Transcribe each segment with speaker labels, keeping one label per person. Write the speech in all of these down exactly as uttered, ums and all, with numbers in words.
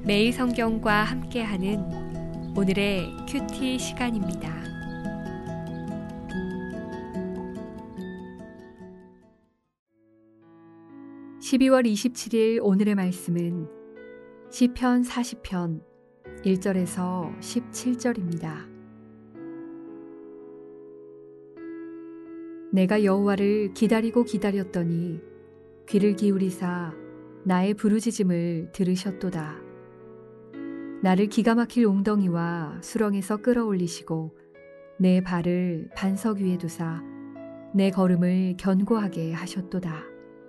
Speaker 1: 매일 성경과 함께하는 오늘의 큐티 시간입니다. 십이월 이십칠일 오늘의 말씀은 시편 사십 편 일 절에서 십칠 절입니다. 내가 여호와를 기다리고 기다렸더니 귀를 기울이사 나의 부르짖음을 들으셨도다. 나를 기가 막힐 웅덩이와 수렁에서 끌어올리시고 내 발을 반석 위에 두사 내 걸음을 견고하게 하셨도다.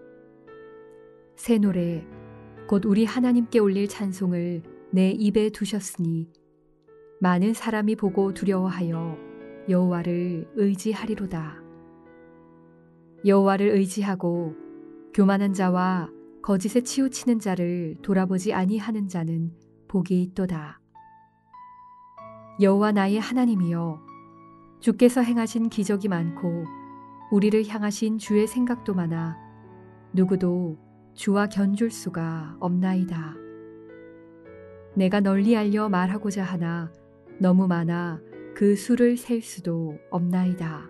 Speaker 1: 새 노래 곧 우리 하나님께 올릴 찬송을 내 입에 두셨으니 많은 사람이 보고 두려워하여 여호와를 의지하리로다. 여호와를 의지하고 교만한 자와 거짓에 치우치는 자를 돌아보지 아니하는 자는 복이 있도다. 여호와 나의 하나님이여, 주께서 행하신 기적이 많고 우리를 향하신 주의 생각도 많아 누구도 주와 견줄 수가 없나이다. 내가 널리 알려 말하고자 하나 너무 많아 그 수를 셀 수도 없나이다.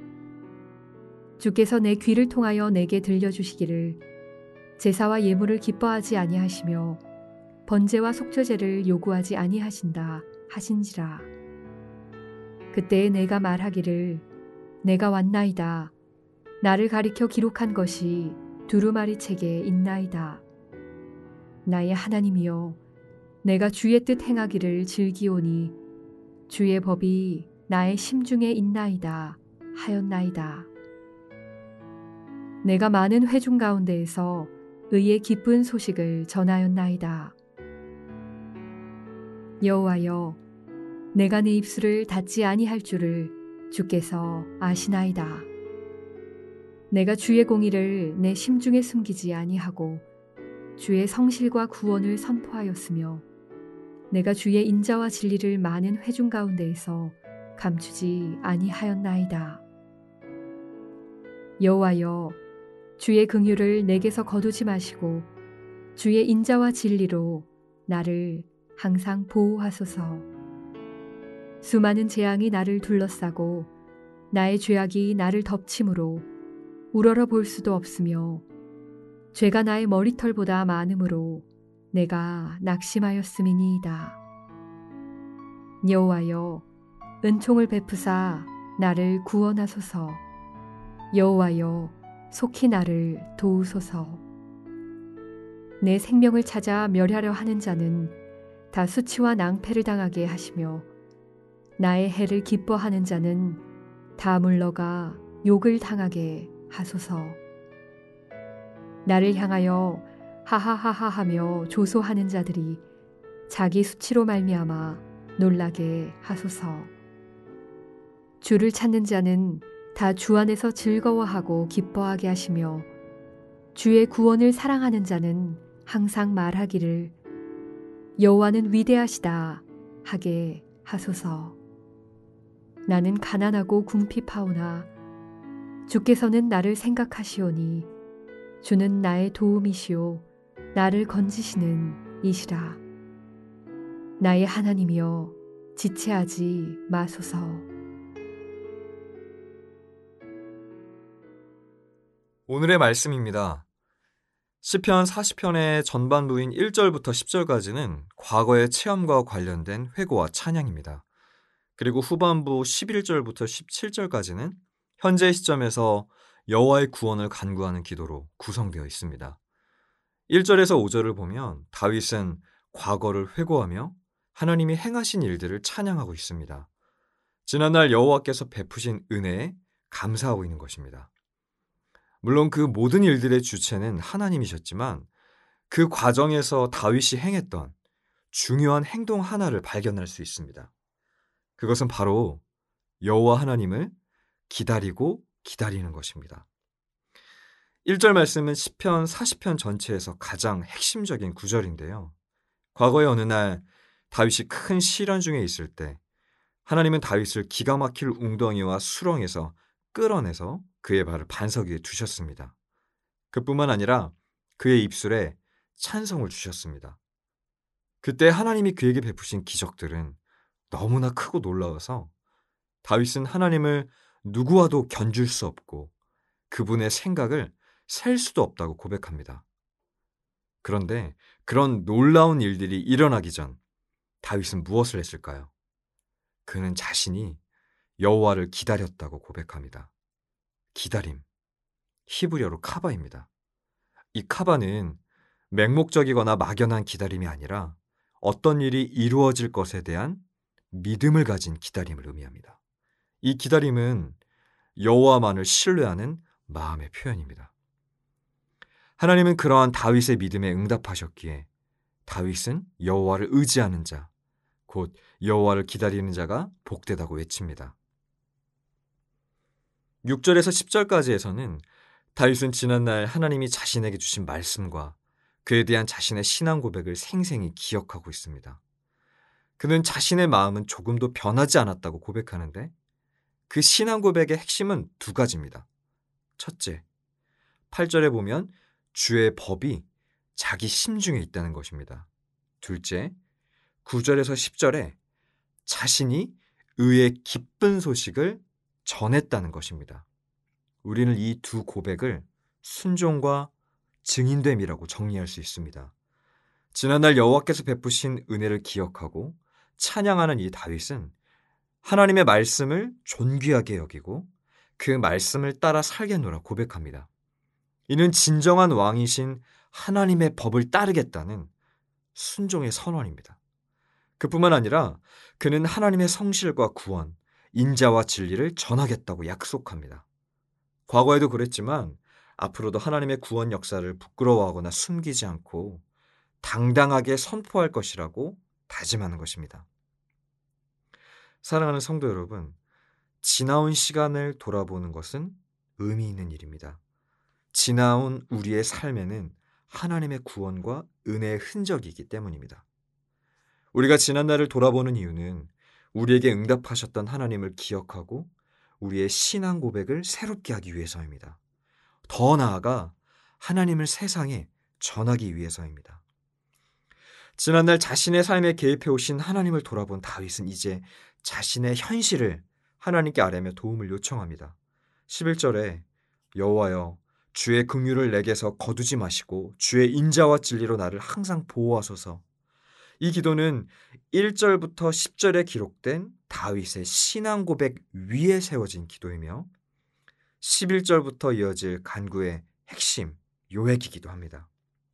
Speaker 1: 주께서 내 귀를 통하여 내게 들려주시기를 제사와 예물을 기뻐하지 아니하시며 번제와 속죄제를 요구하지 아니하신다 하신지라. 그때에 내가 말하기를 내가 왔나이다. 나를 가리켜 기록한 것이 두루마리 책에 있나이다. 나의 하나님이여, 내가 주의 뜻 행하기를 즐기오니 주의 법이 나의 심중에 있나이다 하였나이다. 내가 많은 회중 가운데에서 의의 기쁜 소식을 전하였나이다. 여호와여, 내가 내 입술을 닫지 아니할 줄을 주께서 아시나이다. 내가 주의 공의를 내 심중에 숨기지 아니하고 주의 성실과 구원을 선포하였으며 내가 주의 인자와 진리를 많은 회중 가운데에서 감추지 아니하였나이다. 여호와여, 주의 긍휼을 내게서 거두지 마시고 주의 인자와 진리로 나를 항상 보호하소서. 수많은 재앙이 나를 둘러싸고 나의 죄악이 나를 덮침으로 우러러 볼 수도 없으며 죄가 나의 머리털보다 많으므로 내가 낙심하였음이니이다. 여호와여, 은총을 베푸사 나를 구원하소서. 여호와여, 속히 나를 도우소서. 내 생명을 찾아 멸하려 하는 자는 다 수치와 낭패를 당하게 하시며 나의 해를 기뻐하는 자는 다 물러가 욕을 당하게 하소서. 나를 향하여 하하하하 하며 조소하는 자들이 자기 수치로 말미암아 놀라게 하소서. 주를 찾는 자는 다 주 안에서 즐거워하고 기뻐하게 하시며 주의 구원을 사랑하는 자는 항상 말하기를 여호와는 위대하시다 하게 하소서. 나는 가난하고 궁핍하오나 주께서는 나를 생각하시오니 주는 나의 도움이시오 나를 건지시는 이시라. 나의 하나님이여, 지체하지 마소서.
Speaker 2: 오늘의 말씀입니다. 시편 사십 편의 전반부인 일 절부터 십 절까지는 과거의 체험과 관련된 회고와 찬양입니다. 그리고 후반부 십일 절부터 십칠 절까지는 현재 시점에서 여호와의 구원을 간구하는 기도로 구성되어 있습니다. 일 절에서 오 절을 보면 다윗은 과거를 회고하며 하나님이 행하신 일들을 찬양하고 있습니다. 지난날 여호와께서 베푸신 은혜에 감사하고 있는 것입니다. 물론 그 모든 일들의 주체는 하나님이셨지만 그 과정에서 다윗이 행했던 중요한 행동 하나를 발견할 수 있습니다. 그것은 바로 여호와 하나님을 기다리고 기다리는 것입니다. 일 절 말씀은 시편 사십 편 전체에서 가장 핵심적인 구절인데요. 과거의 어느 날 다윗이 큰 시련 중에 있을 때 하나님은 다윗을 기가 막힐 웅덩이와 수렁에서 끌어내서 그의 발을 반석 위에 두셨습니다. 그뿐만 아니라 그의 입술에 찬송을 주셨습니다. 그때 하나님이 그에게 베푸신 기적들은 너무나 크고 놀라워서 다윗은 하나님을 누구와도 견줄 수 없고 그분의 생각을 셀 수도 없다고 고백합니다. 그런데 그런 놀라운 일들이 일어나기 전 다윗은 무엇을 했을까요? 그는 자신이 여호와를 기다렸다고 고백합니다. 기다림, 히브리어로 카바입니다. 이 카바는 맹목적이거나 막연한 기다림이 아니라 어떤 일이 이루어질 것에 대한 믿음을 가진 기다림을 의미합니다. 이 기다림은 여호와만을 신뢰하는 마음의 표현입니다. 하나님은 그러한 다윗의 믿음에 응답하셨기에 다윗은 여호와를 의지하는 자, 곧 여호와를 기다리는 자가 복되다고 외칩니다. 육 절에서 십 절까지에서는 다윗은 지난날 하나님이 자신에게 주신 말씀과 그에 대한 자신의 신앙 고백을 생생히 기억하고 있습니다. 그는 자신의 마음은 조금도 변하지 않았다고 고백하는데 그 신앙 고백의 핵심은 두 가지입니다. 첫째, 팔 절에 보면 주의 법이 자기 심중에 있다는 것입니다. 둘째, 구 절에서 십 절에 자신이 의의 기쁜 소식을 전했다는 것입니다. 우리는 이 두 고백을 순종과 증인됨이라고 정리할 수 있습니다. 지난날 여호와께서 베푸신 은혜를 기억하고 찬양하는 이 다윗은 하나님의 말씀을 존귀하게 여기고 그 말씀을 따라 살겠노라 고백합니다. 이는 진정한 왕이신 하나님의 법을 따르겠다는 순종의 선언입니다. 그뿐만 아니라 그는 하나님의 성실과 구원, 인자와 진리를 전하겠다고 약속합니다. 과거에도 그랬지만 앞으로도 하나님의 구원 역사를 부끄러워하거나 숨기지 않고 당당하게 선포할 것이라고 다짐하는 것입니다. 사랑하는 성도 여러분, 지나온 시간을 돌아보는 것은 의미 있는 일입니다. 지나온 우리의 삶에는 하나님의 구원과 은혜의 흔적이 있기 때문입니다. 우리가 지난날을 돌아보는 이유는 우리에게 응답하셨던 하나님을 기억하고 우리의 신앙 고백을 새롭게 하기 위해서입니다. 더 나아가 하나님을 세상에 전하기 위해서입니다. 지난날 자신의 삶에 개입해 오신 하나님을 돌아본 다윗은 이제 자신의 현실을 하나님께 아뢰며 도움을 요청합니다. 십일 절에 여호와여 주의 긍휼을 내게서 거두지 마시고 주의 인자와 진리로 나를 항상 보호하소서. 이 기도는 일 절부터 십 절에 기록된 다윗의 신앙 고백 위에 세워진 기도이며 십일 절부터 이어질 간구의 핵심 요약이기도 합니다.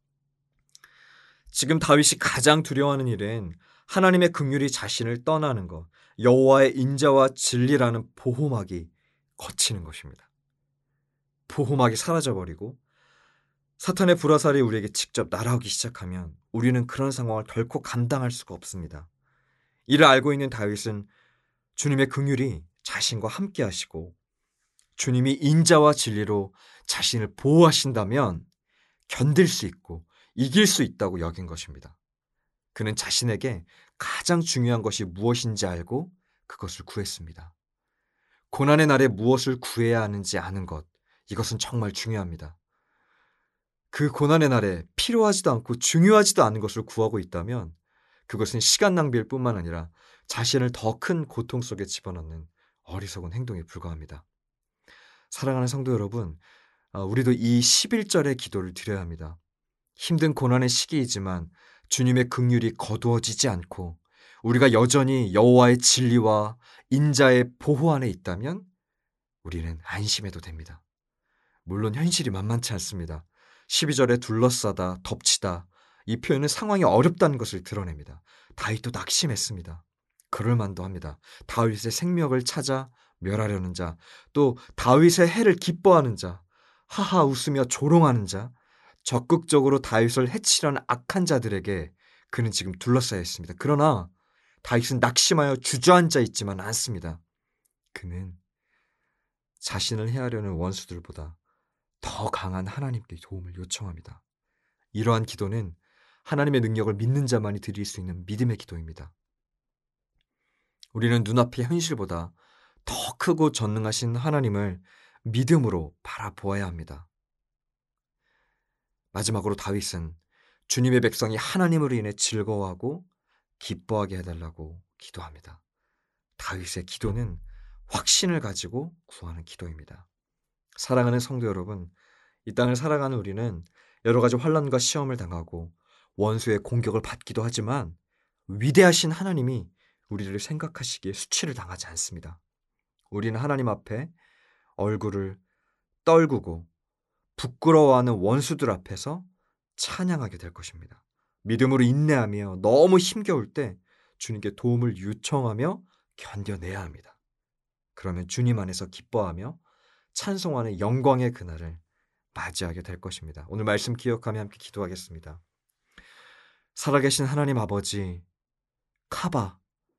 Speaker 2: 지금 다윗이 가장 두려워하는 일은 하나님의 긍휼이 자신을 떠나는 것, 여호와의 인자와 진리라는 보호막이 걷히는 것입니다. 보호막이 사라져버리고 사탄의 불화살이 우리에게 직접 날아오기 시작하면 우리는 그런 상황을 결코 감당할 수가 없습니다. 이를 알고 있는 다윗은 주님의 긍휼이 자신과 함께 하시고 주님이 인자와 진리로 자신을 보호하신다면 견딜 수 있고 이길 수 있다고 여긴 것입니다. 그는 자신에게 가장 중요한 것이 무엇인지 알고 그것을 구했습니다. 고난의 날에 무엇을 구해야 하는지 아는 것, 이것은 정말 중요합니다. 그 고난의 날에 필요하지도 않고 중요하지도 않은 것을 구하고 있다면 그것은 시간 낭비일 뿐만 아니라 자신을 더 큰 고통 속에 집어넣는 어리석은 행동에 불과합니다. 사랑하는 성도 여러분, 우리도 이 십일 절의 기도를 드려야 합니다. 힘든 고난의 시기이지만 주님의 긍휼이 거두어지지 않고 우리가 여전히 여호와의 진리와 인자의 보호 안에 있다면 우리는 안심해도 됩니다. 물론 현실이 만만치 않습니다. 십이 절에 둘러싸다, 덮치다, 이 표현은 상황이 어렵다는 것을 드러냅니다. 다윗도 낙심했습니다. 그럴 만도 합니다. 다윗의 생명을 찾아 멸하려는 자, 또 다윗의 해를 기뻐하는 자, 하하 웃으며 조롱하는 자, 적극적으로 다윗을 해치려는 악한 자들에게 그는 지금 둘러싸여 있습니다. 그러나 다윗은 낙심하여 주저앉아 있지만 않습니다. 그는 자신을 해하려는 원수들보다 더 강한 하나님께 도움을 요청합니다. 이러한 기도는 하나님의 능력을 믿는 자만이 드릴 수 있는 믿음의 기도입니다. 우리는 눈앞의 현실보다 더 크고 전능하신 하나님을 믿음으로 바라보아야 합니다. 마지막으로 다윗은 주님의 백성이 하나님으로 인해 즐거워하고 기뻐하게 해달라고 기도합니다. 다윗의 기도는 확신을 가지고 구하는 기도입니다. 사랑하는 성도 여러분, 이 땅을 살아가는 우리는 여러 가지 환난과 시험을 당하고 원수의 공격을 받기도 하지만 위대하신 하나님이 우리를 생각하시기에 수치를 당하지 않습니다. 우리는 하나님 앞에 얼굴을 떨구고 부끄러워하는 원수들 앞에서 찬양하게 될 것입니다. 믿음으로 인내하며 너무 힘겨울 때 주님께 도움을 요청하며 견뎌내야 합니다. 그러면 주님 안에서 기뻐하며 찬송하는 영광의 그날을 맞이하게 될 것입니다. 오늘 말씀 기억하며 함께 기도하겠습니다. 살아계신 하나님 아버지, 카바,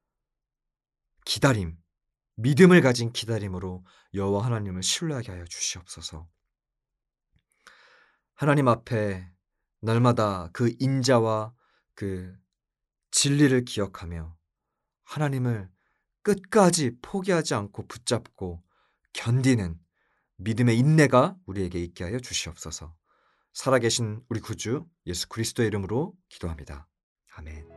Speaker 2: 기다림, 믿음을 가진 기다림으로 여호와 하나님을 신뢰하게 하여 주시옵소서. 하나님 앞에 날마다 그 인자와 그 진리를 기억하며 하나님을 끝까지 포기하지 않고 붙잡고 견디는 믿음의 인내가 우리에게 있게 하여 주시옵소서. 살아계신 우리 구주 예수 그리스도의 이름으로 기도합니다. 아멘.